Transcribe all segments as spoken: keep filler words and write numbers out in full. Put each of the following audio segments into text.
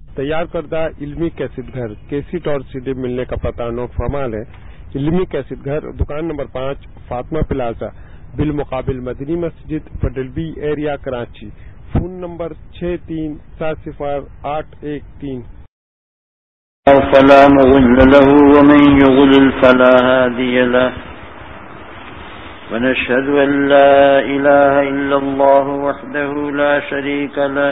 تیار کردہ علمی کیسٹ گھر کیسٹ اور سی ڈی ملنے کا پتہ نو فرمال ہے۔ علمی کیسٹ گھر دکان نمبر پانچ فاطمہ پلازا بالمقابل مدنی مسجد پڈلبی ایریا کراچی۔ فون نمبر چھ تین سات صفر آٹھ ایک تین۔ فلا مضل له ومن يضلل فلا هادي له ونشهد أن لا إله إلا الله وحده لا شريك له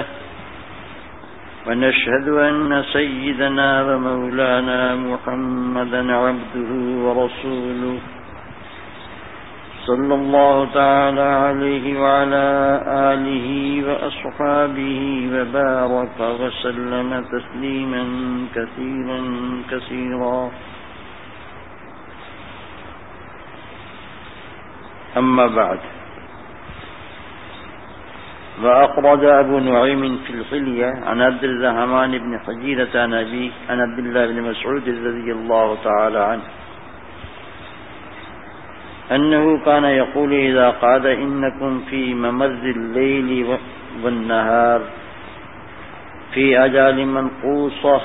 ونشهد أن سيدنا ومولانا محمدا عبده ورسوله صلى الله تعالى عليه وعلى آله وأصحابه وبارك وسلم تسليما كثيرا كثيرا. أما بعد، وأخرج أبو نعيم في الحلية عن عبد الرحمن بن حجيرة عن أبيه عن عبد الله بن مسعود رضي الله تعالى عنه أنه كان يقول إذا قعد إنكم في ممر الليل والنهار في أجال منقوصة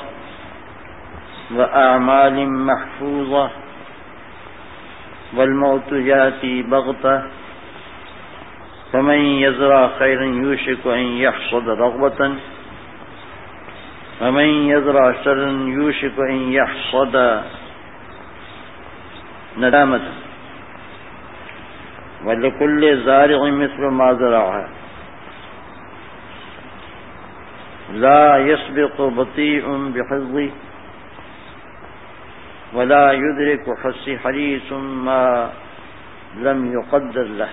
وأعمال محفوظة والموت يأتي بغتة فمن يزرع خيرا يوشك أن يحصد رغبة ومن يزرع شرا يوشك أن يحصد ندامة وَلِكُلِّ زَارِعٍ مِثْلُ مَا زَرَعَهُ لَا يَسْبِقُ بَطِيءٌ بِحِظِّهِ وَلَا يُدْرِكُ حَسِّ حَرِيصٌ مَا لَمْ يُقَدَّرْ لَهُ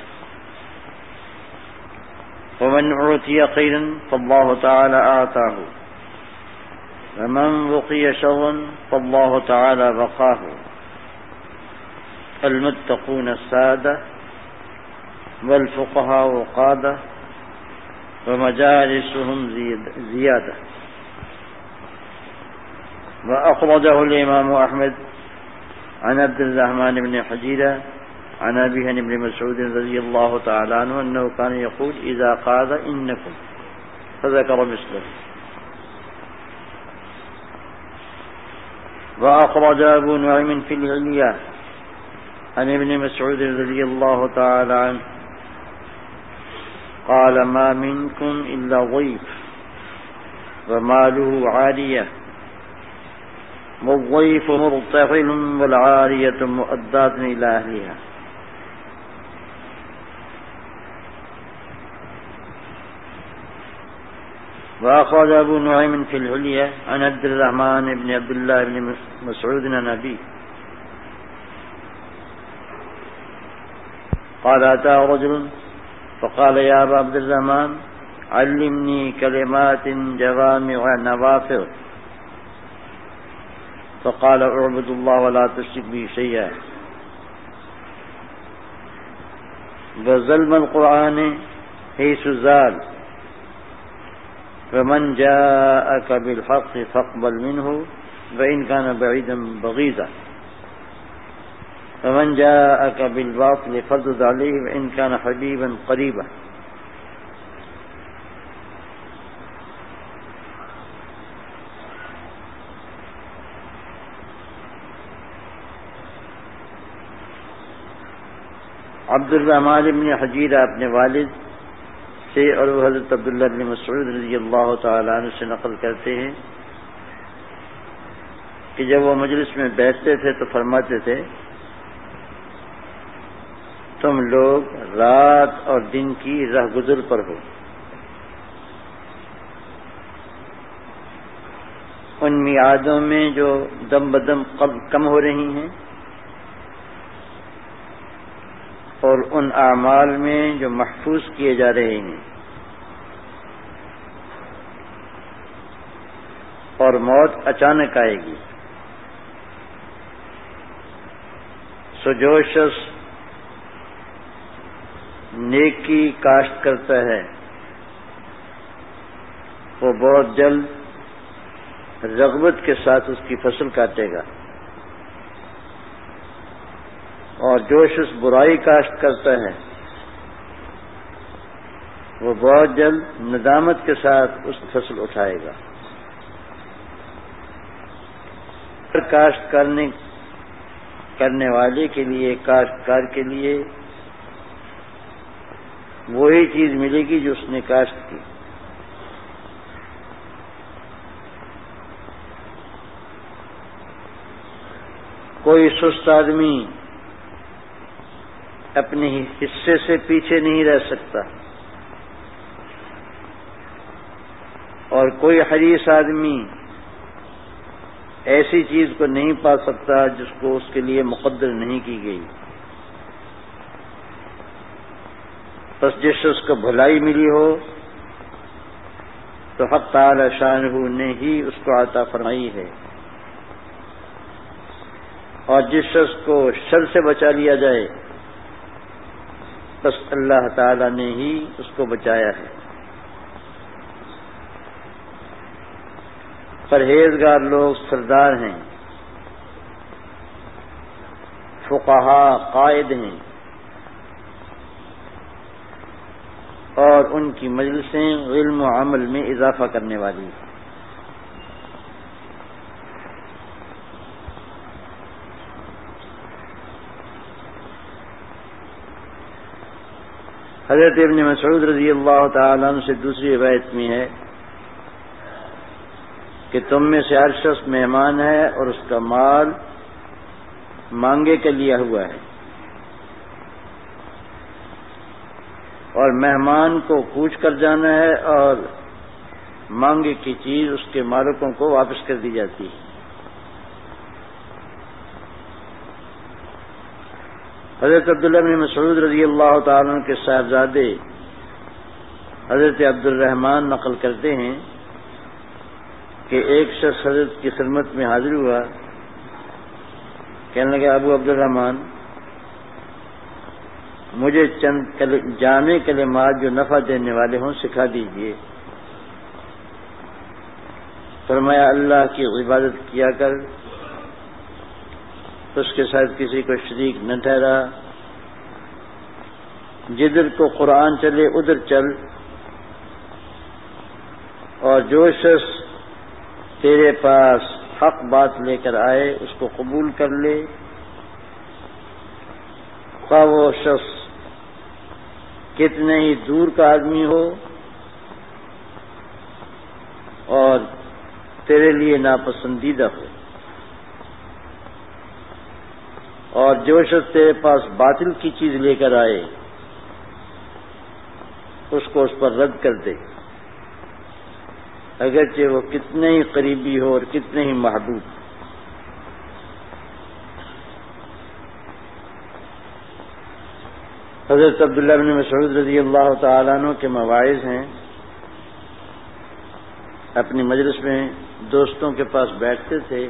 وَمَنْ أُعْطِيَ خَيْرًا فَاللَّهُ تَعَالَى أَعْطَاهُ وَمَنْ وُقِيَ شَرًّا فَاللَّهُ تَعَالَى وَقَاهُ. الْمُتَّقُونَ السَّادَةُ والفقهاء قادة ومجالسهم زيادة. وأخرجه الإمام أحمد عن عبد الرحمن بن حجيرة عن أبيه عن ابن مسعود رضي الله تعالى عنه أنه كان يقول إذا قعد إنكم فذكر مثله. وأخرج أبو نعيم في العلية عن ابن مسعود رضي الله تعالى عنه قال ما منكم إلا ضيف وماله عارية والضيف مرتحل والعارية مؤداة إلى أهلها. وأخرج أبو نعيم في الحلية عن عبد الرحمن بن عبد الله بن مسعود عن أبيه قال أتاه رجل فقال يا أبا عبد الرحمن علمني كلمات جوامع نوافع فقال اعبد الله ولا تشرك به شيئا وظلم القرآن حيث زال ومن جاءك بالحق فاقبل منه وإن كان بعيدا بغيضا ومن جاءك بالباطل فردد عليه وإن كان حبيبا قريبا. عبد الرحمن بن حجیرہ اپنے والد سے اور وہ حضرت عبداللہ بن مسعود رضی اللہ تعالیٰ عنہ سے نقل کرتے ہیں کہ جب وہ مجلس میں بیٹھتے تھے تو فرماتے تھے تم لوگ رات اور دن کی راہ گزر پر ہو، ان میعادوں میں جو دم بدم کم ہو رہی ہیں اور ان اعمال میں جو محفوظ کیے جا رہے ہیں، اور موت اچانک آئے گی. سو جو شخص نیکی کاشت کرتا ہے وہ بہت جلد رغبت کے ساتھ اس کی فصل کاٹے گا، اور جو شخص برائی کاشت کرتا ہے وہ بہت جلد ندامت کے ساتھ اس فصل اٹھائے گا. کاشت کرنے کرنے والے کے لیے، کاشتکار کے لیے وہی چیز ملے گی جو اس نے کاشت کی۔ کوئی سست آدمی اپنے حصے سے پیچھے نہیں رہ سکتا، اور کوئی حریص آدمی ایسی چیز کو نہیں پا سکتا جس کو اس کے لیے مقدر نہیں کی گئی۔ بس جس شخص کو بھلائی ملی ہو تو حق تعالی شانہ نے ہی اس کو عطا فرمائی ہے، اور جس شخص کو شر سے بچا لیا جائے بس اللہ تعالی نے ہی اس کو بچایا ہے۔ پرہیزگار لوگ سردار ہیں، فقہا قائد ہیں، اور ان کی مجلسیں علم و عمل میں اضافہ کرنے والی ہیں۔ حضرت ابن مسعود رضی اللہ تعالیٰ عنہ سے دوسری روایت میں ہے کہ تم میں سے ہر شخص مہمان ہے اور اس کا مال مانگے کے لیا ہوا ہے، اور مہمان کو کوچ کر جانا ہے، اور مانگے کی چیز اس کے مالکوں کو واپس کر دی جاتی ہے۔ حضرت عبداللہ بن مسعود رضی اللہ تعالیٰ عنہ کے صاحبزادے حضرت عبد الرحمن نقل کرتے ہیں کہ ایک شخص حضرت کی خدمت میں حاضر ہوا، کہنے لگا ابو عبد الرحمن مجھے چند جامع کلمات جو نفع دینے والے ہوں سکھا دیجیے۔ فرمایا اللہ کی عبادت کیا کر، اس کے ساتھ کسی کو شریک نہ ٹھہرا، جدھر کو قرآن چلے ادھر چل، اور جو شخص تیرے پاس حق بات لے کر آئے اس کو قبول کر لے، خواہ وہ شخص کتنے ہی دور کا آدمی ہو اور تیرے لیے ناپسندیدہ ہو، اور جو شخص تیرے پاس باطل کی چیز لے کر آئے اس کو اس پر رد کر دے، اگرچہ وہ کتنے ہی قریبی ہو اور کتنے ہی محبوب۔ حضرت عبداللہ بن مسعود رضی اللہ تعالیٰ عنہ کے مواعظ ہیں، اپنی مجلس میں دوستوں کے پاس بیٹھتے تھے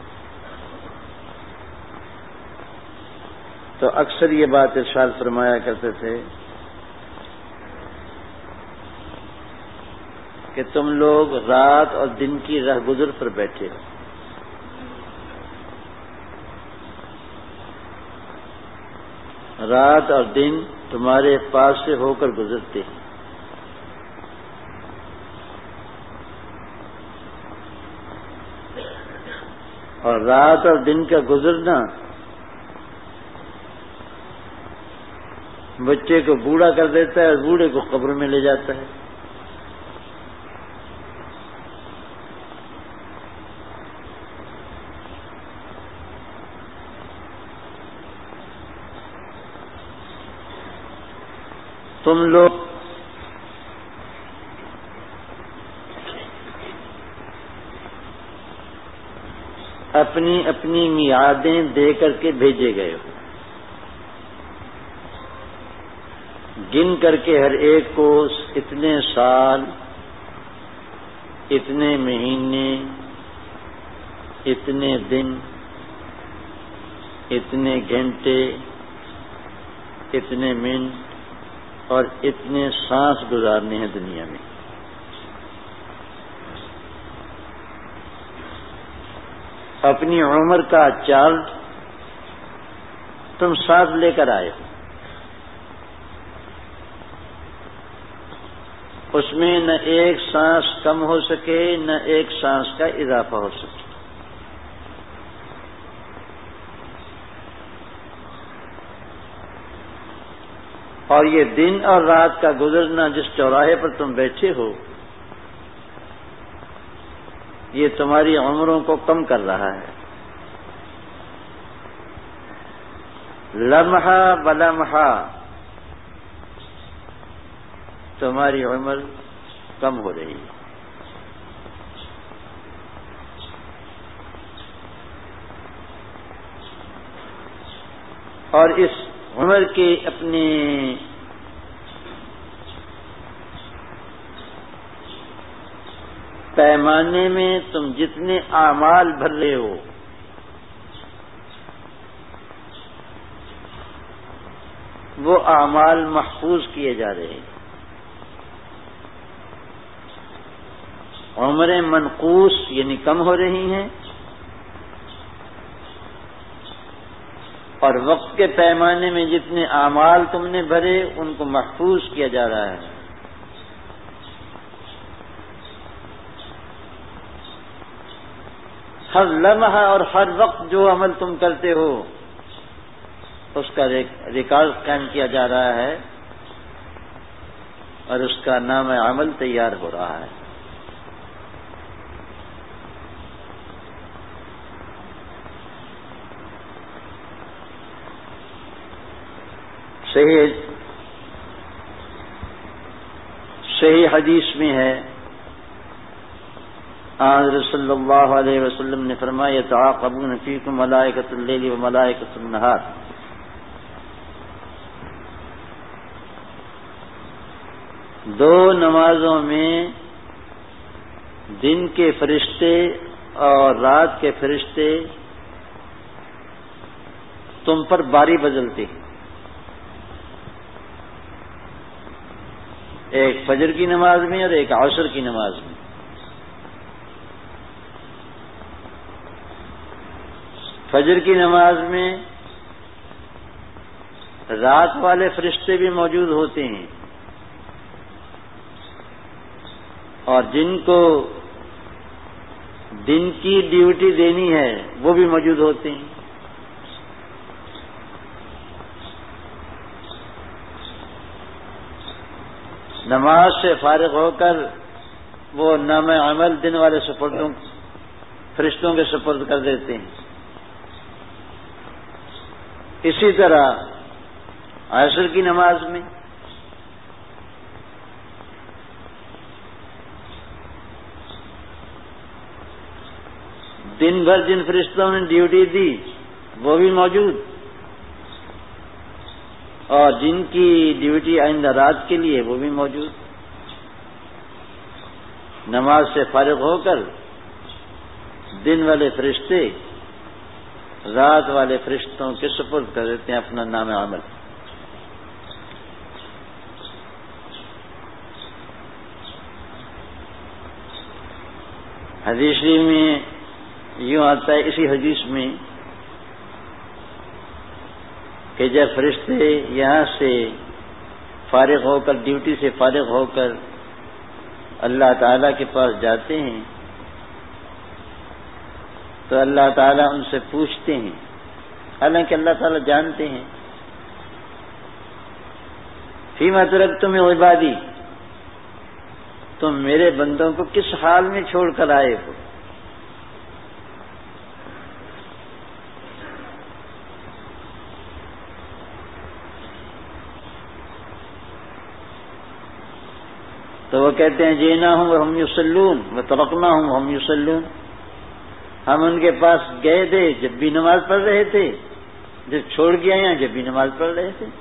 تو اکثر یہ بات ارشاد فرمایا کرتے تھے کہ تم لوگ رات اور دن کی راہ گزر پر بیٹھے ہو، رات اور دن تمہارے پاس سے ہو کر گزرتے ہیں، اور رات اور دن کا گزرنا بچے کو بوڑھا کر دیتا ہے اور بوڑھے کو قبر میں لے جاتا ہے۔ تم لوگ اپنی اپنی میعادیں دے کر کے بھیجے گئے ہو، گن کر کے ہر ایک کو اتنے سال، اتنے مہینے، اتنے دن، اتنے گھنٹے، اتنے منٹ اور اتنے سانس گزارنے ہیں دنیا میں۔ اپنی عمر کا چارٹ تم ساتھ لے کر آئے ہو، اس میں نہ ایک سانس کم ہو سکے نہ ایک سانس کا اضافہ ہو سکے۔ اور یہ دن اور رات کا گزرنا جس چوراہے پر تم بیٹھے ہو یہ تمہاری عمروں کو کم کر رہا ہے. لمحہ بلمحہ تمہاری عمر کم ہو رہی ہے. اور اس عمر کے اپنے پیمانے میں تم جتنے اعمال بھر رہے ہو وہ اعمال محفوظ کیے جا رہے ہیں. عمریں منقوص یعنی کم ہو رہی ہیں اور وقت کے پیمانے میں جتنے اعمال تم نے بھرے ان کو محفوظ کیا جا رہا ہے. ہر لمحہ اور ہر وقت جو عمل تم کرتے ہو اس کا ریکارڈ قائم کیا جا رہا ہے اور اس کا نام عمل تیار ہو رہا ہے. صحیح صحیح حدیث میں ہے حضرت صلی اللہ علیہ وسلم نے فرمایا یتعاقبون فیکم ملائکۃ اللیل و ملائکۃ النہار. دو نمازوں میں دن کے فرشتے اور رات کے فرشتے تم پر باری بدلتے ہیں. ایک فجر کی نماز میں اور ایک عصر کی نماز میں. فجر کی نماز میں رات والے فرشتے بھی موجود ہوتے ہیں اور جن کو دن کی ڈیوٹی دینی ہے وہ بھی موجود ہوتے ہیں. نماز سے فارغ ہو کر وہ نام عمل دن والے سپردوں فرشتوں کے سپرد کر دیتے ہیں. اسی طرح عصر کی نماز میں دن بھر جن فرشتوں نے ڈیوٹی دی وہ بھی موجود اور جن کی ڈیوٹی آئندہ رات کے لیے وہ بھی موجود. نماز سے فارغ ہو کر دن والے فرشتے رات والے فرشتوں کے سپرد کر دیتے ہیں اپنا نام عمل. حدیث میں یوں آتا ہے اسی حدیث میں کہ جب فرشتے یہاں سے فارغ ہو کر ڈیوٹی سے فارغ ہو کر اللہ تعالیٰ کے پاس جاتے ہیں تو اللہ تعالیٰ ان سے پوچھتے ہیں، حالانکہ اللہ تعالیٰ جانتے ہیں، فیما ترکتم عبادی، تم میرے بندوں کو کس حال میں چھوڑ کر آئے ہو؟ تو وہ کہتے ہیں جینا ہوں ہم یصلون و ترکنا ہوں ہم یصلون، ہم ان کے پاس گئے تھے جب بھی نماز پڑھ رہے تھے، جب چھوڑ کے آئے ہیں جب بھی نماز پڑھ رہے تھے.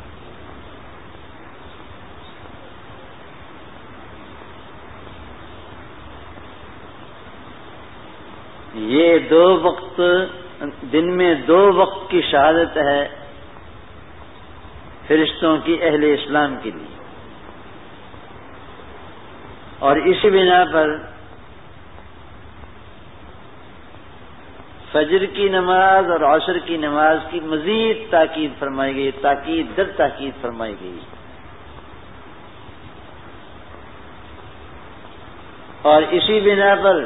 یہ دو وقت دن میں دو وقت کی شہادت ہے فرشتوں کی اہل اسلام کے لیے، اور اسی بنا پر فجر کی نماز اور عصر کی نماز کی مزید تاکید فرمائی گئی، تاکید در تاکید فرمائی گئی. اور اسی بنا پر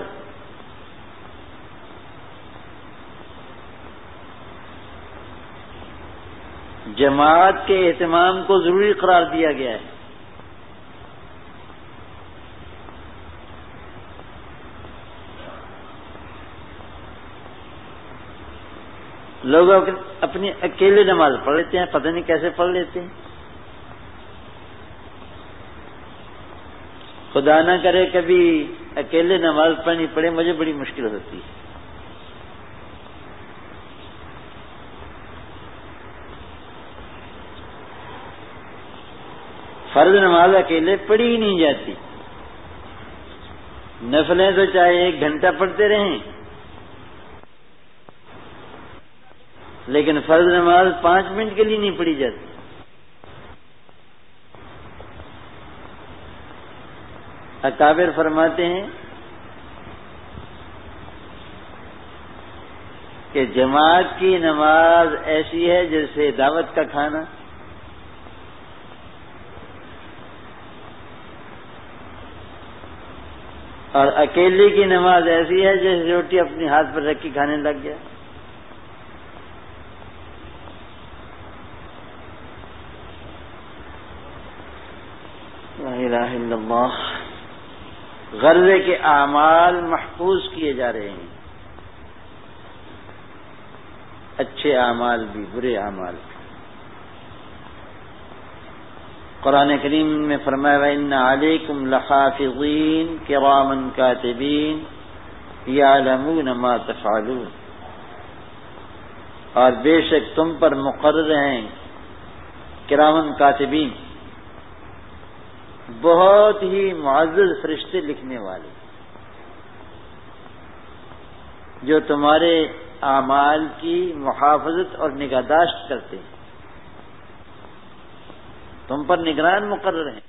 جماعت کے اہتمام کو ضروری قرار دیا گیا ہے۔ لوگ اپنی اکیلے نماز پڑھ لیتے ہیں، پتہ نہیں کیسے پڑھ لیتے ہیں۔ خدا نہ کرے کبھی اکیلے نماز پڑھنی پڑے، مجھے بڑی مشکل ہوتی ہے۔ فرض نماز اکیلے پڑھی ہی نہیں جاتی، نفلیں تو چاہے ایک گھنٹہ پڑھتے رہیں، لیکن فرض نماز پانچ منٹ کے لیے نہیں پڑھی جاتی۔ اکابر فرماتے ہیں کہ جماعت کی نماز ایسی ہے جیسے دعوت کا کھانا، اور اکیلے کی نماز ایسی ہے جیسے روٹی اپنے ہاتھ پر رکھی کھانے لگ گیا۔ لا الہ الا اللہ۔ غرضے کے اعمال محفوظ کیے جا رہے ہیں، اچھے اعمال بھی، برے اعمال بھی۔ قرآن کریم میں فرمایا وَإِنَّ عَلَيْكُمْ لَحَافِظِينَ كِرَامًا كَاتِبِينَ يَعْلَمُونَ مَا تَفْعَلُونَ، اور بے شک تم پر مقرر ہیں کرامن کاتبین، بہت ہی معزز فرشتے لکھنے والے، جو تمہارے اعمال کی محافظت اور نگہداشت کرتے ہیں، تم پر نگران مقرر ہیں،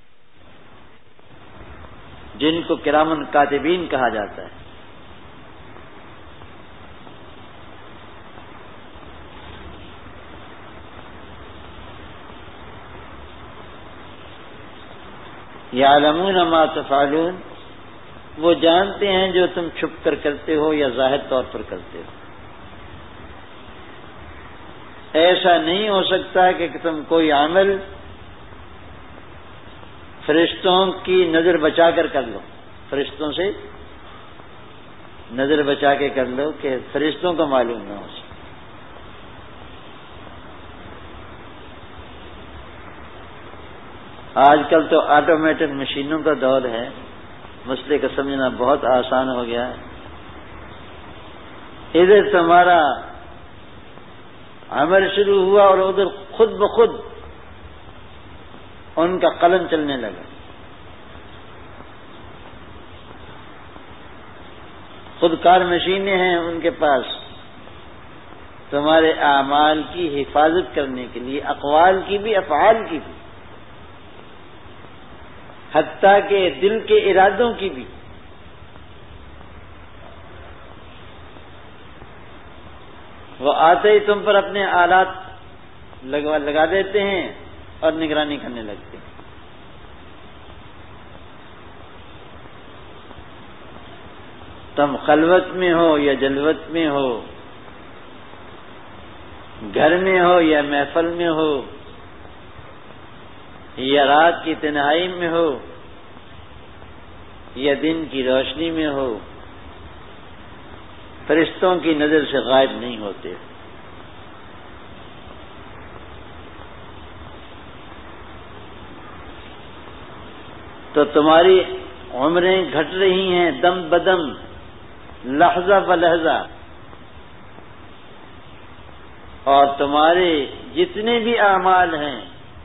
جن کو کرامن کاتبین کہا جاتا ہے۔ یعلمون ما تفعلون، وہ جانتے ہیں جو تم چھپ کر کرتے ہو یا ظاہر طور پر کرتے ہو۔ ایسا نہیں ہو سکتا کہ تم کوئی عمل فرشتوں کی نظر بچا کر کر لو، فرشتوں سے نظر بچا کے کر لو کہ فرشتوں کو معلوم نہ ہو سکے۔ آج کل تو آٹومیٹک مشینوں کا دور ہے، مسئلے کا سمجھنا بہت آسان ہو گیا ہے۔ ادھر تمہارا عمل شروع ہوا اور ادھر خود بخود ان کا قلم چلنے لگا، خود کار مشینیں ہیں ان کے پاس تمہارے اعمال کی حفاظت کرنے کے لیے، اقوال کی بھی افعال کی بھی، حتیٰ کہ دل کے ارادوں کی بھی۔ وہ آتے ہی تم پر اپنے آلات لگا لگا دیتے ہیں اور نگرانی کرنے لگتے ہیں۔ تم خلوت میں ہو یا جلوت میں ہو، گھر میں ہو یا محفل میں ہو، یا رات کی تنہائی میں ہو یا دن کی روشنی میں ہو، فرشتوں کی نظر سے غائب نہیں ہوتے۔ تو تمہاری عمریں گھٹ رہی ہیں دم بدم، لحظہ بلحظہ، اور تمہارے جتنے بھی اعمال ہیں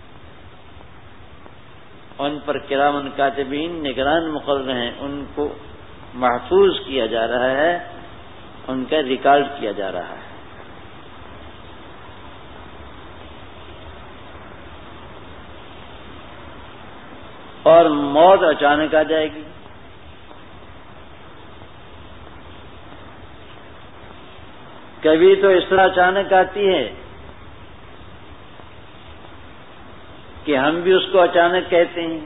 ان پر کرامن کاتبین نگران مقرر ہیں، ان کو محفوظ کیا جا رہا ہے، ان کا ریکارڈ کیا جا رہا ہے۔ اور موت اچانک آ جائے گی، کبھی تو اس طرح اچانک آتی ہے کہ ہم بھی اس کو اچانک کہتے ہیں،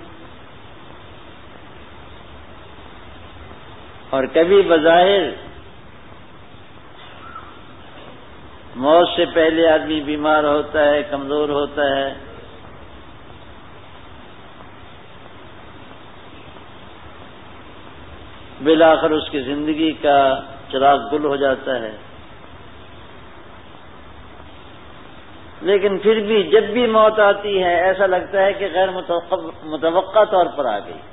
اور کبھی بظاہر موت سے پہلے آدمی بیمار ہوتا ہے، کمزور ہوتا ہے، بالآخر اس کی زندگی کا چراغ گل ہو جاتا ہے، لیکن پھر بھی جب بھی موت آتی ہے ایسا لگتا ہے کہ غیر متوقع طور پر آ گئی۔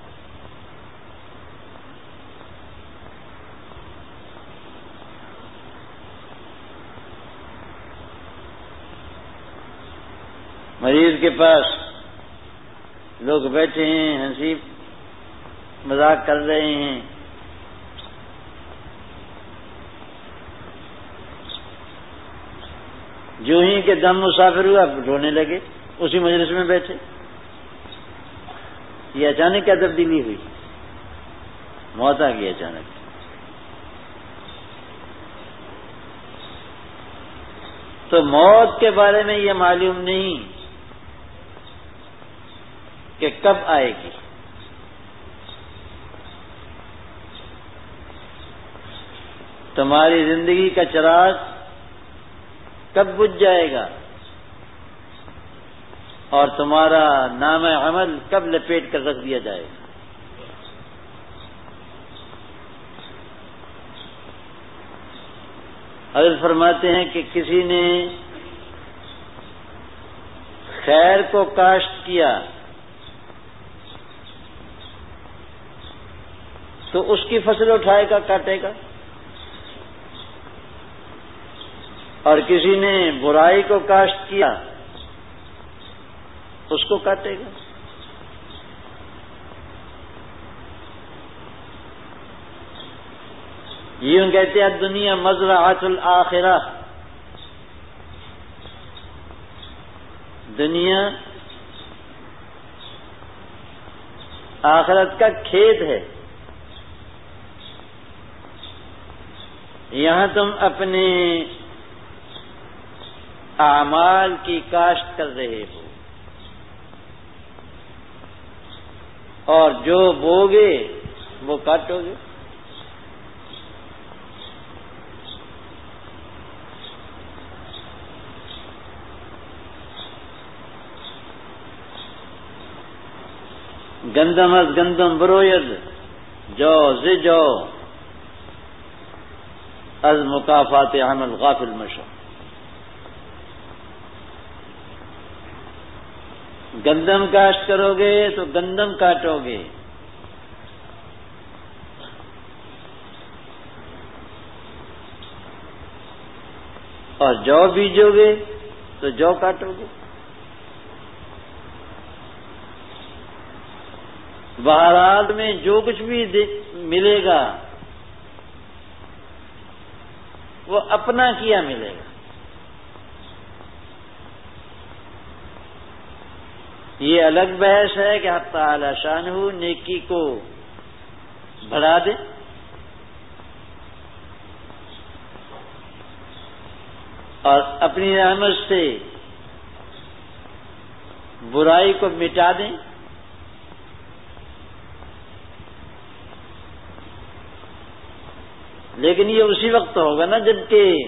مریض کے پاس لوگ بیٹھے ہیں، ہنسی مذاق کر رہے ہیں، جو ہی کہ دم مسافر ہوا رونے لگے اسی مجلس میں بیٹھے۔ یہ اچانک کیا تبدیلی ہوئی؟ موت آ گئی اچانک۔ تو موت کے بارے میں یہ معلوم نہیں کہ کب آئے گی، تمہاری زندگی کا چراغ کب بجھ جائے گا اور تمہارا نام عمل کب لپیٹ کر رکھ دیا جائے گا۔ حضرت فرماتے ہیں کہ کسی نے خیر کو کاشت کیا تو اس کی فصل اٹھائے گا، کاٹے گا، اور کسی نے برائی کو کاشت کیا اس کو کاٹے گا۔ یوں کہتے ہیں دنیا مزرعۃ الآخرہ، دنیا آخرت کا کھیت ہے، یہاں تم اپنے اعمال کی کاشت کر رہے ہو، اور جو بوگے وہ کاٹو گے۔ گندم از گندم بروید، جو ز جو از مکافات عمل غافل مشو۔ گندم کاشت کرو گے تو گندم کاٹو گے، اور جو بیجو گے تو جو کاٹو گے۔ بہرحال میں جو کچھ بھی ملے گا وہ اپنا کیا ملے گا۔ یہ الگ بحث ہے کہ حق تعالی شانہ نیکی کو بڑھا دے اور اپنی رحمت سے برائی کو مٹا دیں، لیکن یہ اسی وقت ہوگا نا جبکہ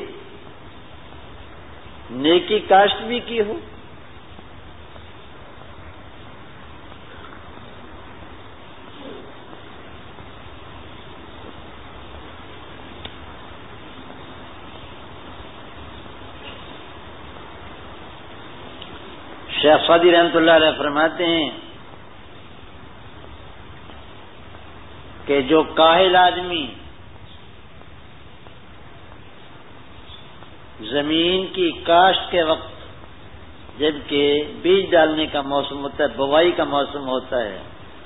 نیکی کاشت بھی کی ہو۔ شیخ سعدی رحمۃ اللہ علیہ فرماتے ہیں کہ جو کاہل آدمی زمین کی کاشت کے وقت جبکہ بیج ڈالنے کا موسم ہوتا ہے، بوائی کا موسم ہوتا ہے،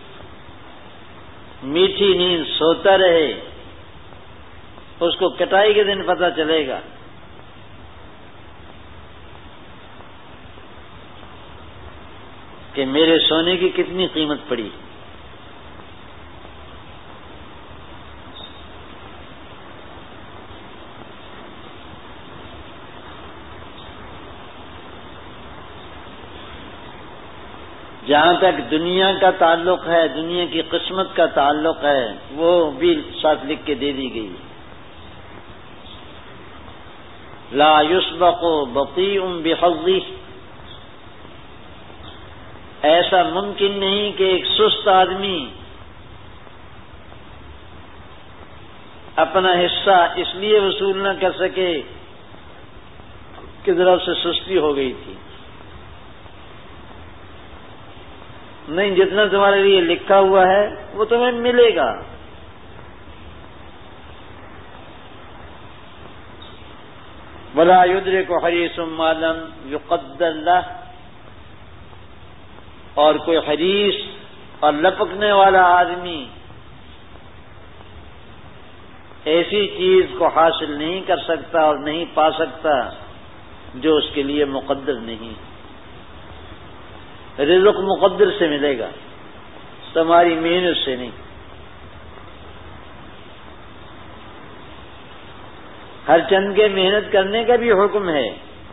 میٹھی نیند سوتا رہے، اس کو کٹائی کے دن پتہ چلے گا کہ میرے سونے کی کتنی قیمت پڑی۔ جہاں تک دنیا کا تعلق ہے، دنیا کی قسمت کا تعلق ہے، وہ بھی ساتھ لکھ کے دے دی گئی۔ لا یسبق بطیء بحظہ، ایسا ممکن نہیں کہ ایک سست آدمی اپنا حصہ اس لیے وصول نہ کر سکے کہ ذرا سے سستی ہو گئی تھی. نہیں، جتنا تمہارے لیے لکھا ہوا ہے وہ تمہیں ملے گا. ولا یدرک حریص ما لم یقدر لہ، اور کوئی حریص اور لپکنے والا آدمی ایسی چیز کو حاصل نہیں کر سکتا اور نہیں پا سکتا جو اس کے لیے مقدر نہیں. رزق مقدر سے ملے گا، تمہاری محنت سے نہیں. ہر چند کے محنت کرنے کا بھی حکم ہے.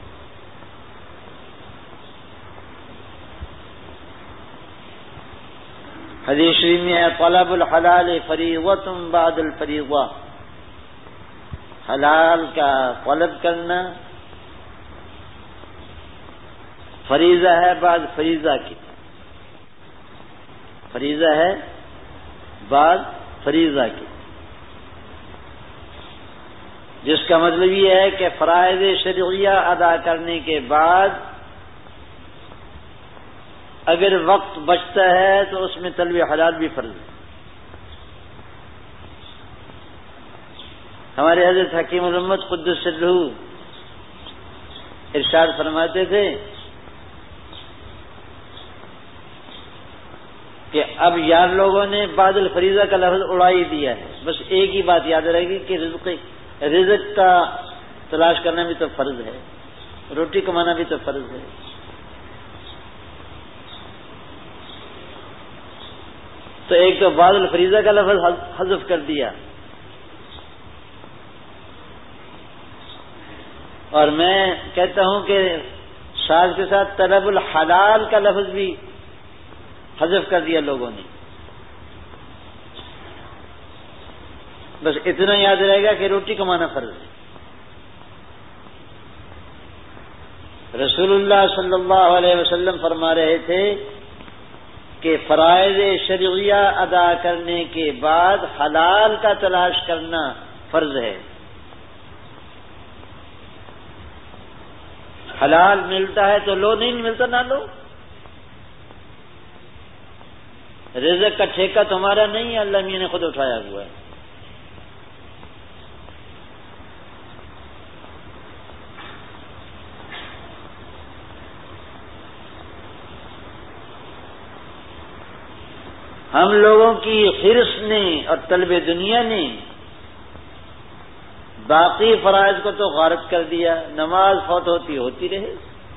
حدیث شریف میں ہے طلب الحلال فریضۃ بعد الفریضہ، حلال کا طلب کرنا فریضہ ہے بعد فریضہ کی. فریضہ ہے بعد فریضہ کی، جس کا مطلب یہ ہے کہ فرائض شرعیہ ادا کرنے کے بعد اگر وقت بچتا ہے تو اس میں طلب حلال بھی فرض ہے. ہمارے حضرت حکیم الامت قدس سرہ ارشاد فرماتے تھے کہ اب یار لوگوں نے بعد الفریضہ کا لفظ اڑا ہی دیا ہے، بس ایک ہی بات یاد رہے گی کہ رزق رزق کا تلاش کرنا بھی تو فرض ہے، روٹی کمانا بھی تو فرض ہے. تو ایک تو بعد الفریضہ کا لفظ حذف کر دیا، اور میں کہتا ہوں کہ ساتھ کے ساتھ طلب الحلال کا لفظ بھی حذف کر دیا لوگوں نے. بس اتنا یاد رہے گا کہ روٹی کمانا فرض ہے. رسول اللہ صلی اللہ علیہ وسلم فرما رہے تھے کہ فرائض شرعیہ ادا کرنے کے بعد حلال کا تلاش کرنا فرض ہے. حلال ملتا ہے تو لو، نہیں ملتا نہ لو. رزق کا ٹھیکہ تمہارا نہیں ہے، اللہ میاں نے خود اٹھایا ہوا ہے. ہم لوگوں کی حرص نے اور طلب دنیا نے باقی فرائض کو تو غارت کر دیا. نماز فوت ہوتی ہوتی رہے،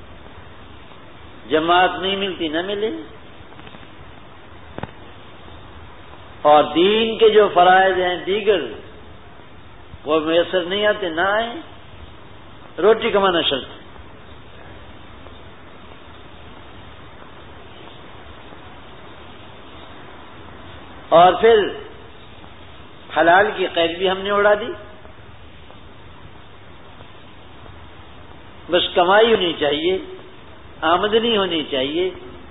جماعت نہیں ملتی نہ ملے، اور دین کے جو فرائض ہیں دیگر وہ میسر نہیں آتے نہ آئیں. روٹی کمانا شرط ہے. اور پھر حلال کی قید بھی ہم نے اڑا دی. بس کمائی ہونی چاہیے، آمدنی ہونی چاہیے،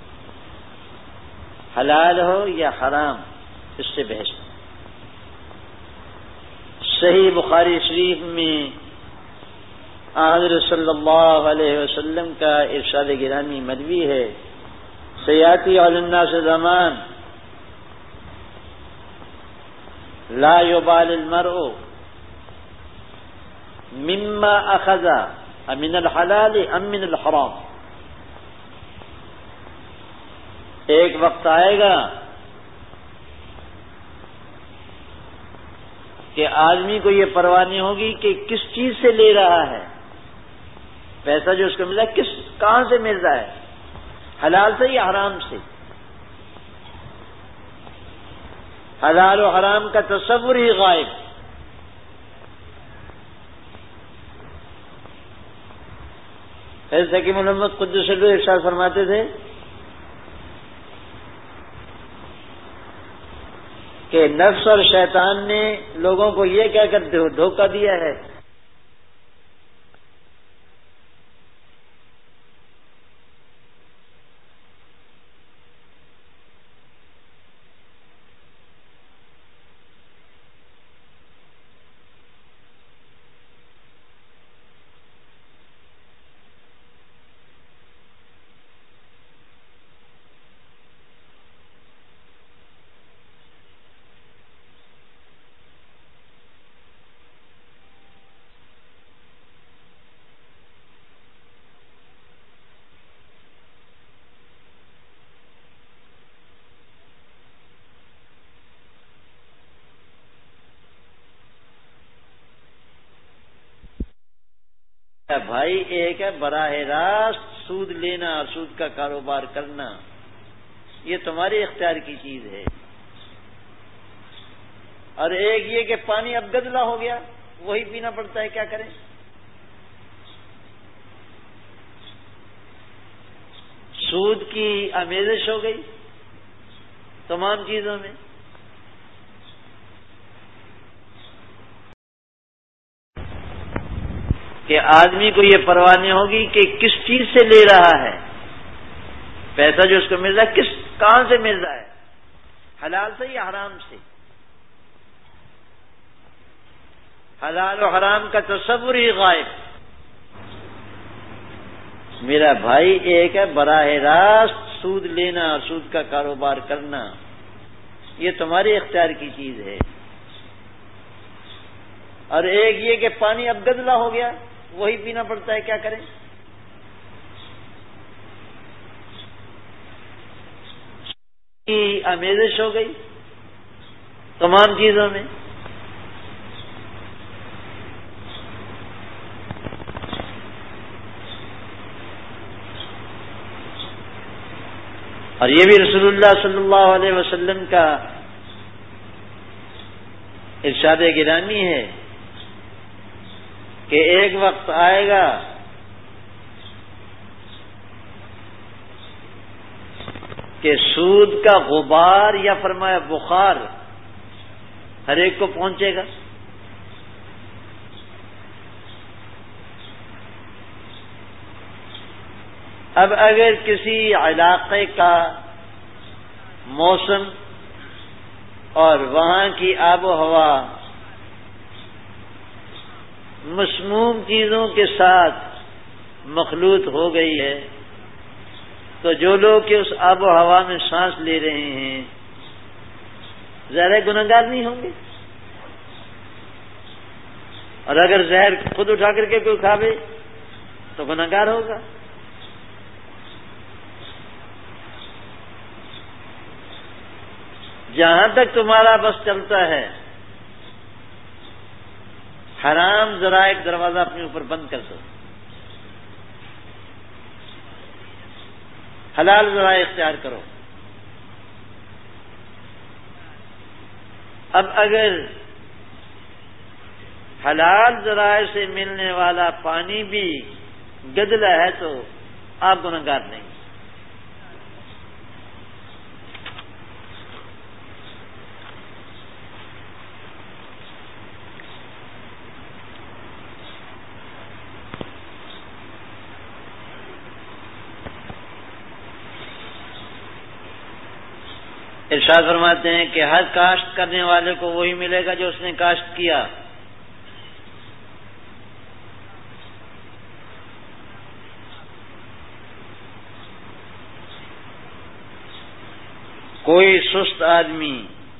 حلال ہو یا حرام، اس سے بحث. صحیح بخاری شریف میں حضرت صلی اللہ علیہ وسلم کا ارشاد گرامی مروی ہے، سیاتی علی الناس زمان لا یبال المرء مما اخذ امن الحلال ام من الحرام. ایک وقت آئے گا کہ آدمی کو یہ پرواہ نہیں ہوگی کہ کس چیز سے لے رہا ہے. پیسہ جو اس کو ملا کس کہاں سے مل رہا ہے، حلال سے یا حرام سے. حلال و حرام کا تصور ہی غائب. حضرت حکیم الامت قدس سرہ ارشاد فرماتے تھے کہ نفس اور شیطان نے لوگوں کو یہ کہہ کر دھوکہ دیا ہے بھائی ایک ہے براہ راست سود لینا اور سود کا کاروبار کرنا، یہ تمہارے اختیار کی چیز ہے، اور ایک یہ کہ پانی اب گدلا ہو گیا وہی پینا پڑتا ہے، کیا کریں؟ سود کی آمیزش ہو گئی تمام چیزوں میں۔ کہ آدمی کو یہ پرواہ نہیں ہوگی کہ کس چیز سے لے رہا ہے، پیسہ جو اس کو مل رہا ہے کس کہاں سے مل رہا ہے، حلال سے یا حرام سے۔ حلال و حرام کا تصور ہی غائب۔ میرا بھائی ایک ہے براہ راست سود لینا اور سود کا کاروبار کرنا، یہ تمہارے اختیار کی چیز ہے، اور ایک یہ کہ پانی اب گدلا ہو گیا وہی پینا پڑتا ہے، کیا کریں؟ کی آمیزش ہو گئی تمام چیزوں میں۔ اور یہ بھی رسول اللہ صلی اللہ علیہ وسلم کا ارشاد گرامی ہے کہ ایک وقت آئے گا کہ سود کا غبار یا فرمایا بخار ہر ایک کو پہنچے گا۔ اب اگر کسی علاقے کا موسم اور وہاں کی آب و ہوا مسموم چیزوں کے ساتھ مخلوط ہو گئی ہے تو جو لوگ کہ اس آب و ہوا میں سانس لے رہے ہیں ظاہر گنہگار نہیں ہوں گے، اور اگر زہر خود اٹھا کر کے کوئی کھاوے تو گنہگار ہوگا۔ جہاں تک تمہارا بس چلتا ہے حرام ذرائع دروازہ اپنے اوپر بند کر دو، حلال ذرائع اختیار کرو۔ اب اگر حلال ذرائع سے ملنے والا پانی بھی گدلا ہے تو آپ گنہگار نہیں۔ ارشاد فرماتے ہیں کہ ہر کاشت کرنے والے کو وہی ملے گا جو اس نے کاشت کیا۔ کوئی سست آدمی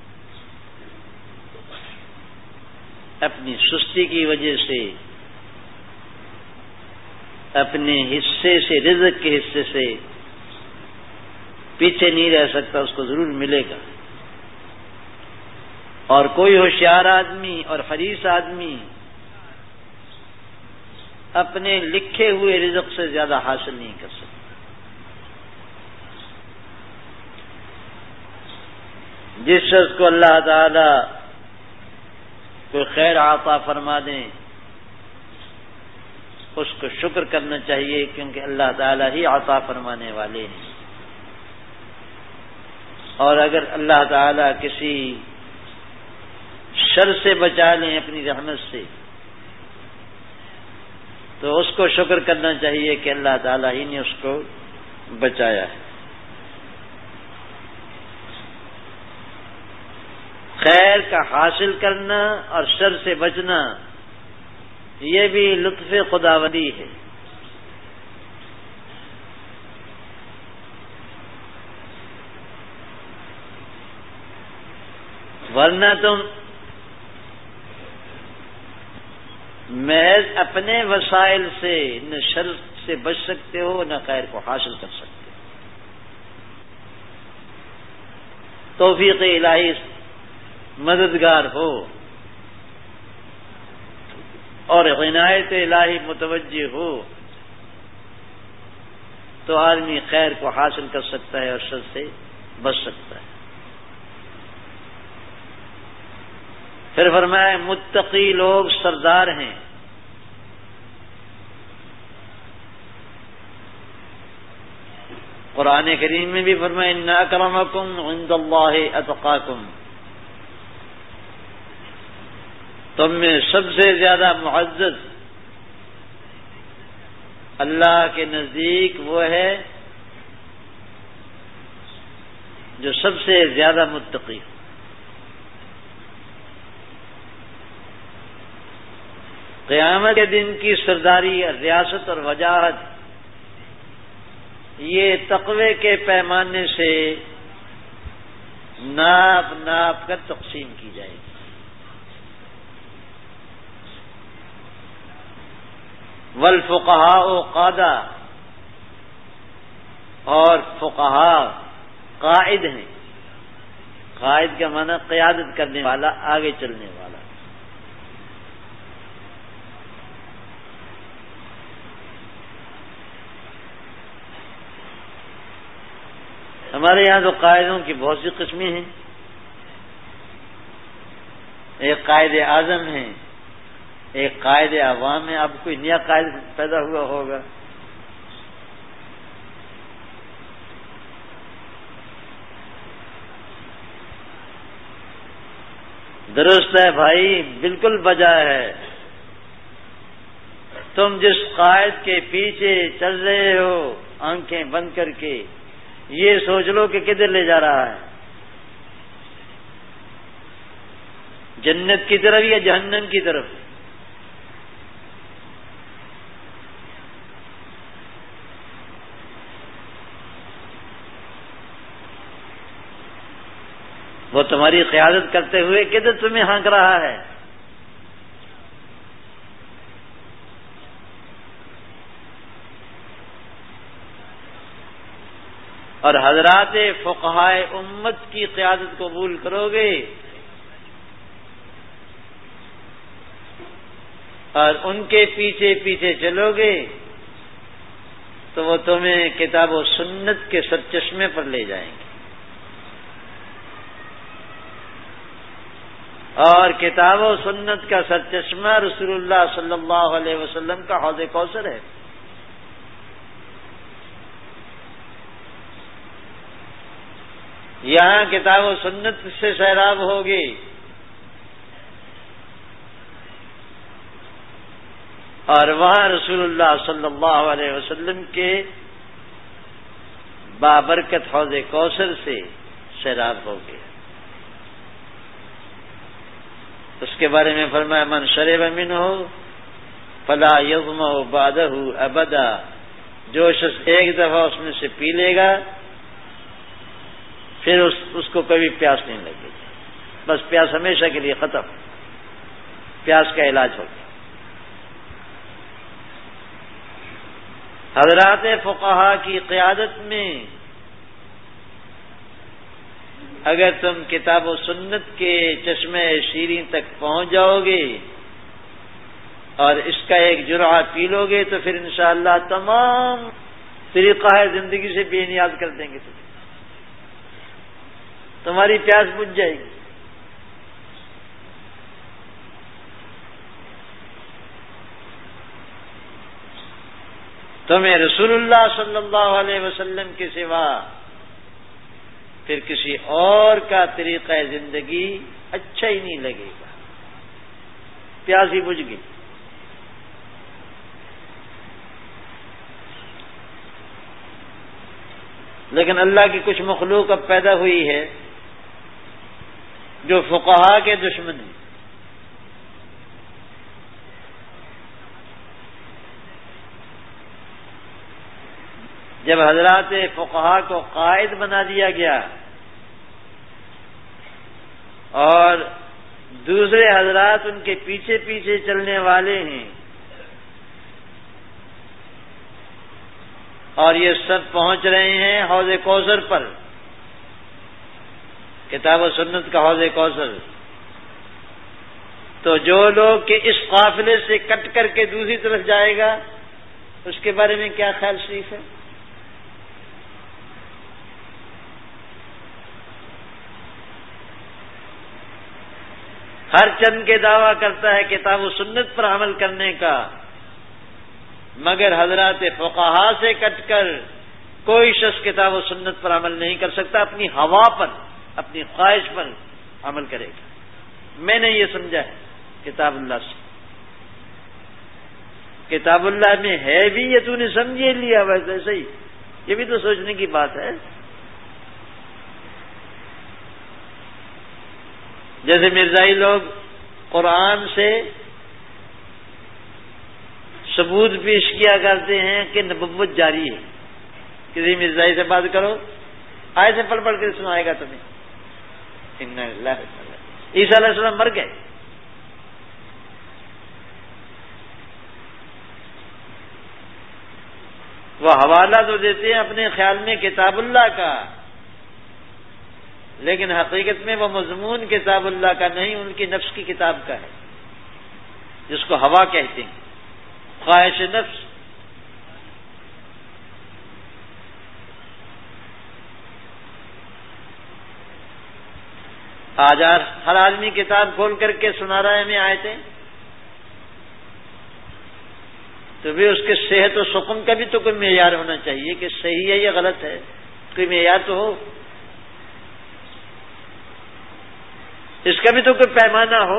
اپنی سستی کی وجہ سے اپنے حصے سے، رزق کے حصے سے پیچھے نہیں رہ سکتا، اس کو ضرور ملے گا۔ اور کوئی ہوشیار آدمی اور حریص آدمی اپنے لکھے ہوئے رزق سے زیادہ حاصل نہیں کر سکتا۔ جس شخص کو اللہ تعالی کوئی خیر عطا فرما دیں اس کو شکر کرنا چاہیے، کیونکہ اللہ تعالی ہی عطا فرمانے والے ہیں۔ اور اگر اللہ تعالی کسی شر سے بچا لیں اپنی رحمت سے تو اس کو شکر کرنا چاہیے کہ اللہ تعالی ہی نے اس کو بچایا ہے۔ خیر کا حاصل کرنا اور شر سے بچنا یہ بھی لطف خداوندی ہے۔ ورنہ تم محض اپنے وسائل سے نہ شر سے بچ سکتے ہو نہ خیر کو حاصل کر سکتے ہو۔ توفیق الہی مددگار ہو اور عنایت الہی متوجہ ہو تو آدمی خیر کو حاصل کر سکتا ہے اور شر سے بچ سکتا ہے۔ پھر فرمایا متقی لوگ سردار ہیں، قرآن کریم میں بھی فرمایا ان اکرمکم عند اللہ اتقاکم، تم میں سب سے زیادہ معزز اللہ کے نزدیک وہ ہے جو سب سے زیادہ متقی ہو۔ قیامت کے دن کی سرداری اور ریاست اور وجاہت یہ تقوی کے پیمانے سے ناپ ناپ کر تقسیم کی جائے گی۔ والفقہاء قادہ، اور فقہاء قائد ہیں۔ قائد کا معنی قیادت کرنے والا، آگے چلنے والا۔ ہمارے یہاں تو قائدوں کی بہت سی قسمیں ہیں، ایک قائد اعظم ہیں، ایک قائد عوام ہے۔ اب کوئی نیا قائد پیدا ہوا ہوگا۔ درست ہے بھائی، بالکل بجا ہے۔ تم جس قائد کے پیچھے چل رہے ہو آنکھیں بند کر کے، یہ سوچ لو کہ کدھر لے جا رہا ہے، جنت کی طرف یا جہنم کی طرف۔ وہ تمہاری قیادت کرتے ہوئے کدھر تمہیں ہانک رہا ہے؟ اور حضرات فقہائے امت کی قیادت قبول کرو گے اور ان کے پیچھے پیچھے چلو گے تو وہ تمہیں کتاب و سنت کے سرچشمے پر لے جائیں گے، اور کتاب و سنت کا سرچشمہ رسول اللہ صلی اللہ علیہ وسلم کا حوض کوثر ہے۔ یہاں کتاب و سنت سے سیراب ہوگی اور وہاں رسول اللہ صلی اللہ علیہ وسلم کے بابرکت حوض کوثر سے سیراب ہوگی۔ اس کے بارے میں فرمایا من شرب منہ فلا یظمأ بعدہ ابدا، جو شخص ایک دفعہ اس میں سے پی لے گا پھر اس, اس کو کبھی پیاس نہیں لگے گی، بس پیاس ہمیشہ کے لیے ختم، پیاس کا علاج ہوگا۔ حضرات فقہا کی قیادت میں اگر تم کتاب و سنت کے چشمے شیریں تک پہنچ جاؤ گے اور اس کا ایک جرعہ پی لو گے تو پھر انشاءاللہ تمام طریقہ زندگی سے بے نیاز کر دیں گے، تمہاری پیاس بجھ جائے گی۔ تمہیں رسول اللہ صلی اللہ علیہ وسلم کے سوا پھر کسی اور کا طریقہ زندگی اچھا ہی نہیں لگے گا، پیاس ہی بجھ گئی۔ لیکن اللہ کی کچھ مخلوق اب پیدا ہوئی ہے جو فقہا کے دشمن ہیں۔ جب حضرات فقہا کو قائد بنا دیا گیا اور دوسرے حضرات ان کے پیچھے پیچھے چلنے والے ہیں اور یہ سب پہنچ رہے ہیں حوض کوثر پر، کتاب و سنت کا حوض کوثر، تو جو لوگ کہ اس قافلے سے کٹ کر کے دوسری طرف جائے گا اس کے بارے میں کیا خیال شریف ہے؟ ہر چند کے دعویٰ کرتا ہے کتاب و سنت پر عمل کرنے کا، مگر حضرات فقہا سے کٹ کر کوئی شخص کتاب و سنت پر عمل نہیں کر سکتا، اپنی ہوا پر، اپنی خواہش پر عمل کرے گا۔ میں نے یہ سمجھا ہے کتاب اللہ سے، کتاب اللہ میں ہے بھی یہ تو نے سمجھے لیا ویسے صحیح، یہ بھی تو سوچنے کی بات ہے۔ جیسے مرزائی لوگ قرآن سے ثبوت پیش کیا کرتے ہیں کہ نبوت جاری ہے، کسی مرزائی سے بات کرو آئے سے پڑھ پڑھ کے سنائے گا تمہیں ان اللہ عیسیٰ علیہ السلام مر گئے، وہ حوالہ تو دیتے ہیں اپنے خیال میں کتاب اللہ کا، لیکن حقیقت میں وہ مضمون کتاب اللہ کا نہیں، ان کی نفس کی کتاب کا ہے، جس کو ہوا کہتے ہیں، خواہش نفس۔ آج ہر آدمی کتاب کھول کر کے سنا رہا ہے ہمیں آیتیں، تو بھی اس کے صحت و سکون کا بھی تو کوئی معیار ہونا چاہیے کہ صحیح ہے یا غلط ہے، کوئی معیار تو ہو، اس کا بھی تو کوئی پیمانہ ہو۔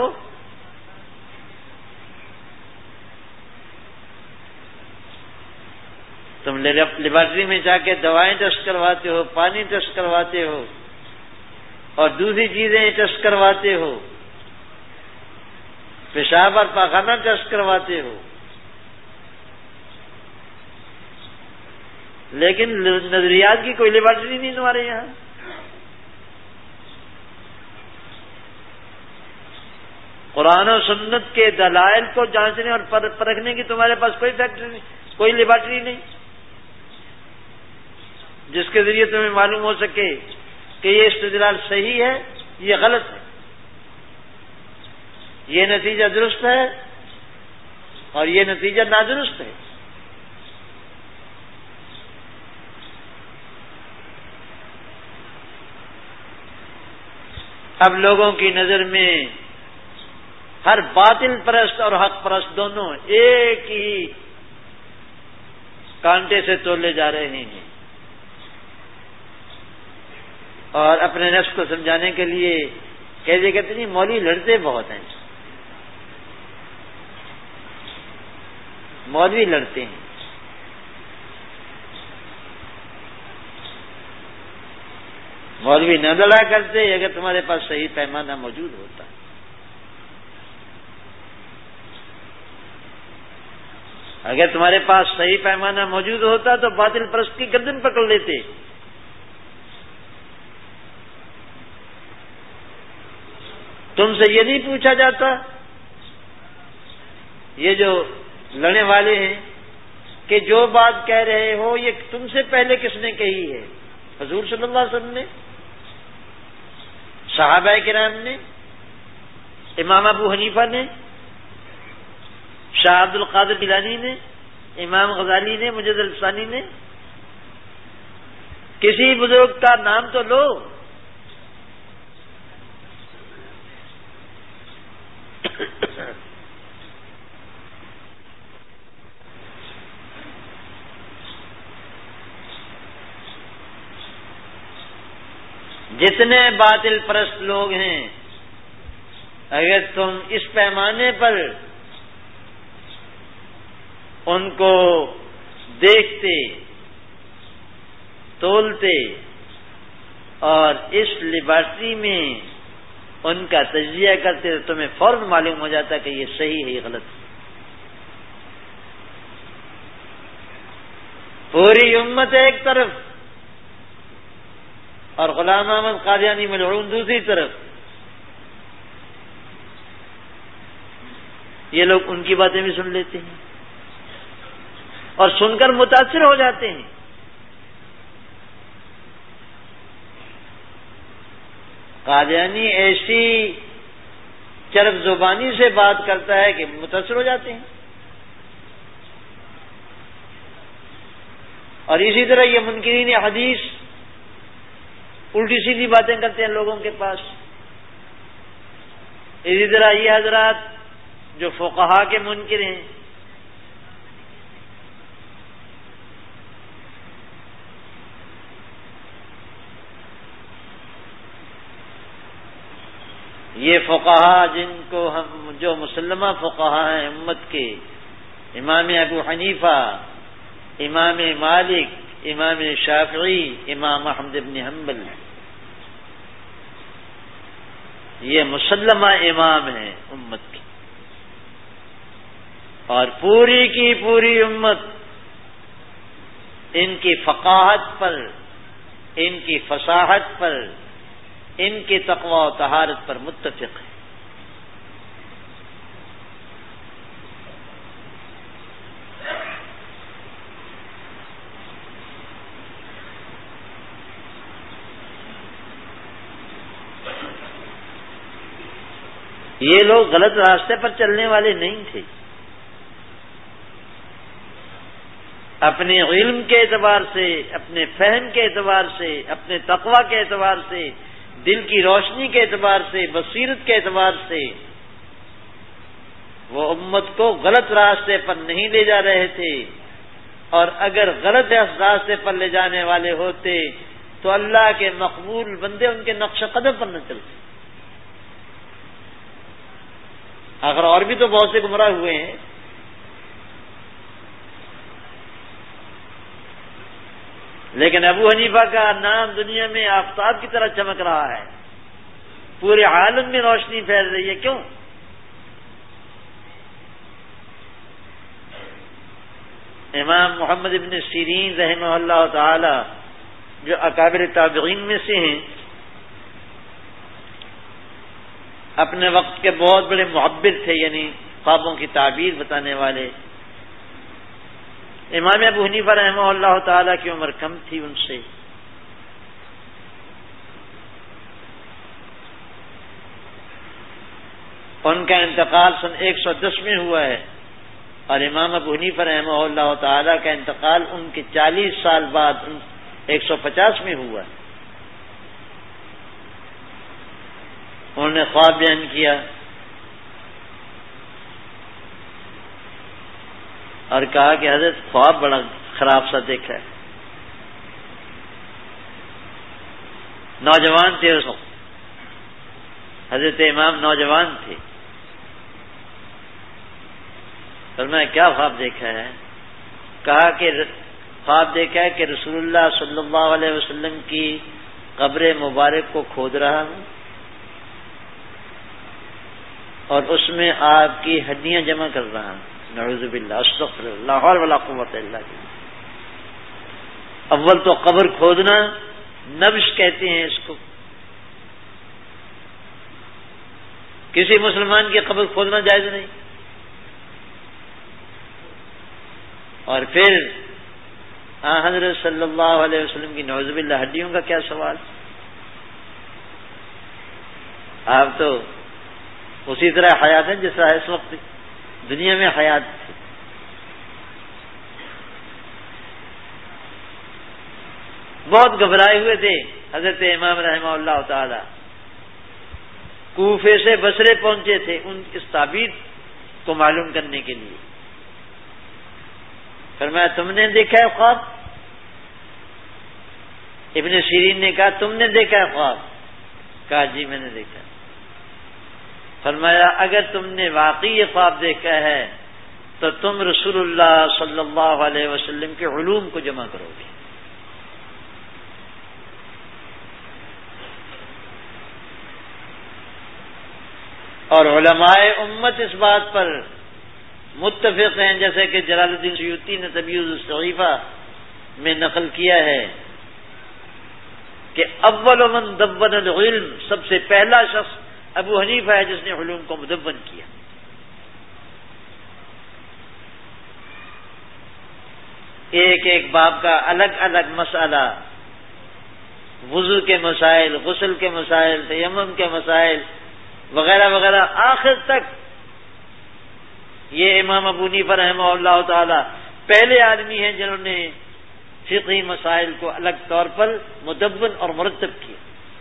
تم لیبارٹری میں جا کے دوائیں ٹیسٹ کرواتے ہو، پانی ٹیسٹ کرواتے ہو اور دوسری چیزیں ٹیسٹ کرواتے ہو، پیشاب اور پاخانہ ٹیسٹ کرواتے ہو، لیکن نظریات کی کوئی لیبارٹری نہیں تمہارے یہاں۔ قرآن و سنت کے دلائل کو جانچنے اور پرکھنے کی تمہارے پاس کوئی فیکٹری نہیں، کوئی لیبارٹری نہیں جس کے ذریعے تمہیں معلوم ہو سکے کہ یہ استدلال صحیح ہے، یہ غلط ہے، یہ نتیجہ درست ہے اور یہ نتیجہ نادرست ہے۔ اب لوگوں کی نظر میں ہر باطل پرست اور حق پرست دونوں ایک ہی کانٹے سے تولے جا رہے ہیں، اور اپنے نفس کو سمجھانے کے لیے کہتے کہتے نہیں مولوی لڑتے بہت ہیں، مولوی لڑتے ہیں۔ مولوی نہ لڑا کرتے اگر تمہارے پاس صحیح پیمانہ موجود ہوتا۔ اگر تمہارے پاس صحیح پیمانہ موجود ہوتا تو باطل پرست کی گردن پکڑ لیتے۔ تم سے یہ نہیں پوچھا جاتا، یہ جو لڑنے والے ہیں، کہ جو بات کہہ رہے ہو یہ تم سے پہلے کس نے کہی ہے؟ حضور صلی اللہ علیہ وسلم نے، صحابہ کرام نے، امام ابو حنیفہ نے، شاہ عبد القادر جیلانی نے، امام غزالی نے، مجد الفسانی نے، کسی بزرگ کا نام تو لو۔ جتنے باطل پرست لوگ ہیں، اگر تم اس پیمانے پر ان کو دیکھتے، تولتے اور اس لیبارٹری میں ان کا تجزیہ کرتے تو تمہیں فوراً معلوم ہو جاتا کہ یہ صحیح ہے، یہ غلط ہے۔ پوری امت ایک طرف اور غلام احمد قادیانی ملعون دوسری طرف، یہ لوگ ان کی باتیں بھی سن لیتے ہیں اور سن کر متاثر ہو جاتے ہیں۔ قادیانی ایسی چرب زبانی سے بات کرتا ہے کہ متاثر ہو جاتے ہیں. اور اسی طرح یہ منکرین حدیث الٹی سیدھی باتیں کرتے ہیں لوگوں کے پاس. اسی طرح یہ حضرات جو فقہا کے منکر ہیں، یہ فقہا جن کو ہم جو مسلمہ فقہا ہیں امت کے، امام ابو حنیفہ، امام مالک، امام شافعی، امام احمد بن حنبل، یہ مسلمہ امام ہیں امت کی، اور پوری کی پوری امت ان کی فقاہت پر، ان کی فصاحت پر، ان کی تقوی و طہارت پر متفق ہے. یہ لوگ غلط راستے پر چلنے والے نہیں تھے. اپنے علم کے اعتبار سے، اپنے فہم کے اعتبار سے، اپنے تقوی کے اعتبار سے، دل کی روشنی کے اعتبار سے، بصیرت کے اعتبار سے وہ امت کو غلط راستے پر نہیں لے جا رہے تھے. اور اگر غلط راستے پر لے جانے والے ہوتے تو اللہ کے مقبول بندے ان کے نقش قدم پر نہ چلتے. اگر اور بھی تو بہت سے گمراہ ہوئے ہیں. لیکن ابو حنیفہ کا نام دنیا میں آفتاب کی طرح چمک رہا ہے، پورے عالم میں روشنی پھیل رہی ہے. کیوں؟ امام محمد ابن سیرین رحمہ اللہ تعالی جو اکابر تابعین میں سے ہیں، اپنے وقت کے بہت بڑے معبر تھے، یعنی خوابوں کی تعبیر بتانے والے. امام ابو حنیفہ رحمہ اللہ تعالیٰ کی عمر کم تھی ان سے. ان کا انتقال سن ایک سو دس میں ہوا ہے، اور امام ابو حنیفہ رحمہ اللہ تعالیٰ کا انتقال ان کے چالیس سال بعد ایک سو پچاس میں ہوا ہے. انہوں نے خواب بیان کیا اور کہا کہ حضرت خواب بڑا خراب سا دیکھا ہے. نوجوان تھے اس وقت، حضرت امام نوجوان تھے. فرمایا کیا خواب دیکھا ہے؟ کہا کہ خواب دیکھا ہے کہ رسول اللہ صلی اللہ علیہ وسلم کی قبر مبارک کو کھود رہا ہوں اور اس میں آپ کی ہڈیاں جمع کر رہا ہوں. نعوذ باللہ، استغفر اللہ، لا حول ولا قوت الا باللہ. اول تو قبر کھودنا نبش کہتے ہیں اس کو. کسی مسلمان کی قبر کھودنا جائز نہیں. اور پھر آن حضرت صلی اللہ علیہ وسلم کی نعوذ باللہ ہڈیوں کا کیا سوال. آپ تو اسی طرح حیات ہیں جس طرح اس وقت دنیا میں حیات تھی. بہت گھبرائے ہوئے تھے حضرت امام رحمہ اللہ تعالی. کوفے سے بصرے پہنچے تھے ان اس تعبیر کو معلوم کرنے کے لیے. فرمایا تم نے دیکھا ہے خواب؟ ابن سیرین نے کہا تم نے دیکھا ہے خواب؟ کہا جی میں نے دیکھا. فرمایا اگر تم نے واقعی یہ خواب دیکھا ہے تو تم رسول اللہ صلی اللہ علیہ وسلم کے علوم کو جمع کرو گے. اور علماء امت اس بات پر متفق ہیں، جیسے کہ جلال الدین سیوطی نے تمییز الصحیفہ میں نقل کیا ہے کہ اول من دون العلم، سب سے پہلا شخص ابو حنیفہ ہے جس نے علوم کو مدون کیا. ایک ایک باب کا الگ الگ مسئلہ، وضو کے مسائل، غسل کے مسائل، تیمم کے مسائل، وغیرہ وغیرہ آخر تک یہ امام ابو حنیفہ رحمہ اللہ تعالی پہلے آدمی ہیں جنہوں نے فقہی مسائل کو الگ طور پر مدون اور مرتب کیا.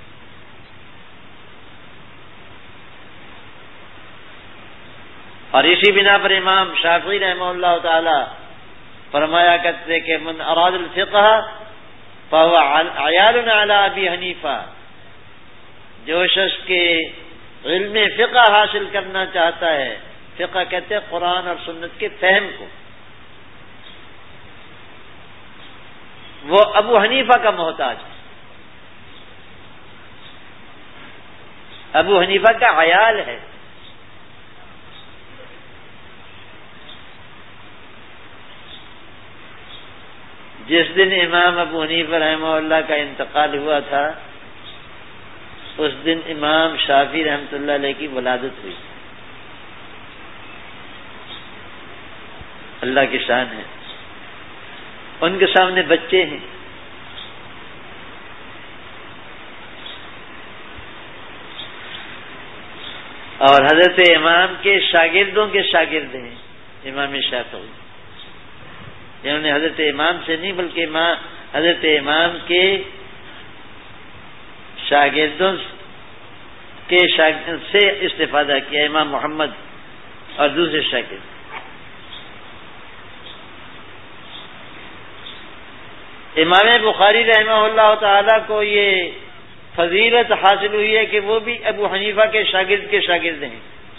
اور اسی بنا پر امام شافعی رحمہ اللہ تعالی فرمایا کرتے کہ من اراد الفقہ فهو عیال علی ابی حنیفہ، جو شخص کے علم فقہ حاصل کرنا چاہتا ہے، فقہ کہتے ہیں قرآن اور سنت کے فہم کو، وہ ابو حنیفہ کا محتاج ہے. ابو حنیفہ کا عیال ہے. جس دن امام ابو حنیفہ رحمہ اللہ کا انتقال ہوا تھا اس دن امام شافعی رحمۃ اللہ علیہ کی ولادت ہوئی. اللہ کی شان ہے. ان کے سامنے بچے ہیں. اور حضرت امام کے شاگردوں کے شاگرد ہیں امام شافعی. انہوں نے حضرت امام سے نہیں بلکہ امام حضرت امام کے شاگردوں کے شاگرد سے استفادہ کیا، امام محمد اور دوسرے شاگرد. امام بخاری رحمہ اللہ تعالی کو یہ فضیلت حاصل ہوئی ہے کہ وہ بھی ابو حنیفہ کے شاگرد کے شاگرد ہیں.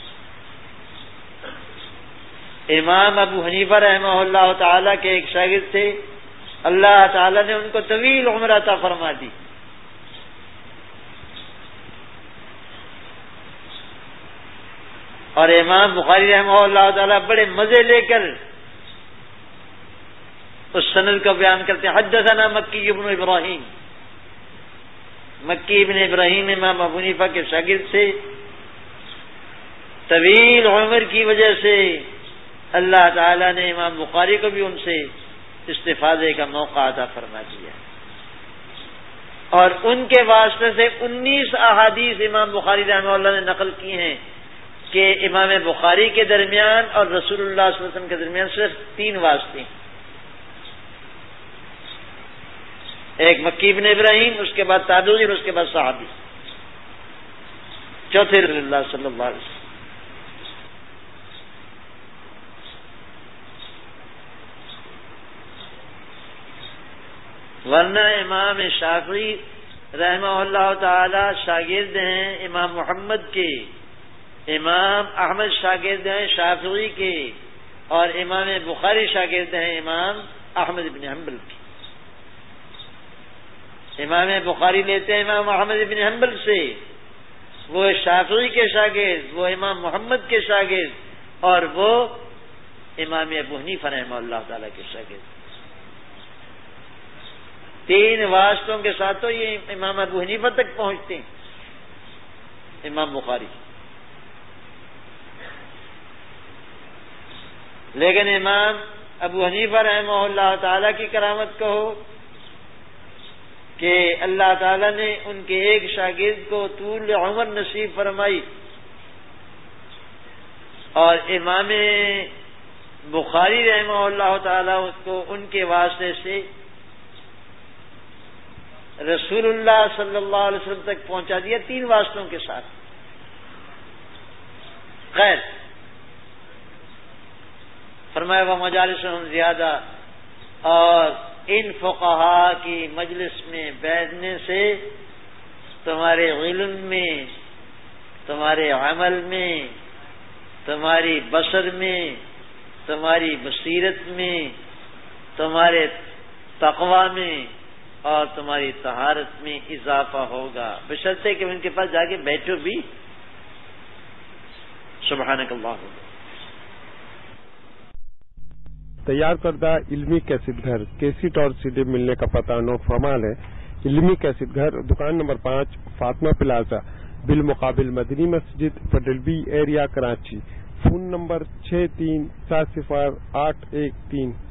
امام ابو حنیفہ رحمہ اللہ تعالی کے ایک شاگرد تھے، اللہ تعالی نے ان کو طویل عمر عطا فرما دی. اور امام بخاری رحمہ اللہ تعالی بڑے مزے لے کر اس سند کو بیان کرتے ہیں. حدثنا مکی ابن ابراہیم، مکی ابن ابراہیم امام ابو حنیفہ کے شاگرد سے، طویل عمر کی وجہ سے اللہ تعالی نے امام بخاری کو بھی ان سے استفادے کا موقع عطا فرما دیا. اور ان کے واسطے سے انیس احادیث امام بخاری رحمہ اللہ نے نقل کی ہیں کہ امام بخاری کے درمیان اور رسول اللہ صلی اللہ علیہ وسلم کے درمیان صرف تین واسطے ہیں. ایک مکی ابن ابراہیم، اس کے بعد تابعی اور اس کے بعد صحابی، چوتھے رسول اللہ صلی اللہ علیہ وسلم. ورنہ امام شافعی رحمہ اللہ تعالی شاگرد ہیں امام محمد کے، امام احمد شاگرد ہیں شافعی کے، اور امام بخاری شاگرد ہیں امام احمد بن حنبل کے. امام بخاری لیتے ہیں امام احمد بن حنبل سے، وہ شافعی کے شاگرد، وہ امام محمد کے شاگرد، اور وہ امام ابو حنیفہ رحمہ اللہ تعالی کے شاگرد. تین واسطوں کے ساتھ تو یہ امام ابو حنیفہ تک پہنچتے ہیں امام بخاری. لیکن امام ابو حنیفہ رحمہ اللہ تعالی کی کرامت کہو کہ اللہ تعالی نے ان کے ایک شاگرد کو طول عمر نصیب فرمائی، اور امام بخاری رحمہ اللہ تعالی کو ان کے واسطے سے رسول اللہ صلی اللہ علیہ وسلم تک پہنچا دیا تین واسطوں کے ساتھ. خیر، فرمایا وہ مجالسہم زیادہ، اور ان فقہا کی مجلس میں بیٹھنے سے تمہارے علم میں، تمہارے عمل میں، تمہاری بصر میں، تمہاری بصیرت میں، تمہارے تقوی میں اور تمہاری طہارت میں اضافہ ہوگا، بشرطے کہ ان کے پاس جا کے بیٹھو بھی. سبحانک اللہ. تیار کردہ علمی کیسٹ گھر کیسٹ اور سی ڈی ملنے کا پتہ نو فرمال ہے. علمی کیسٹ گھر، دکان نمبر پانچ، فاطمہ پلازا، بالمقابل مدنی مسجد، پٹل بی ایریا، کراچی. فون نمبر چھ تین سات صفر آٹھ ایک تین.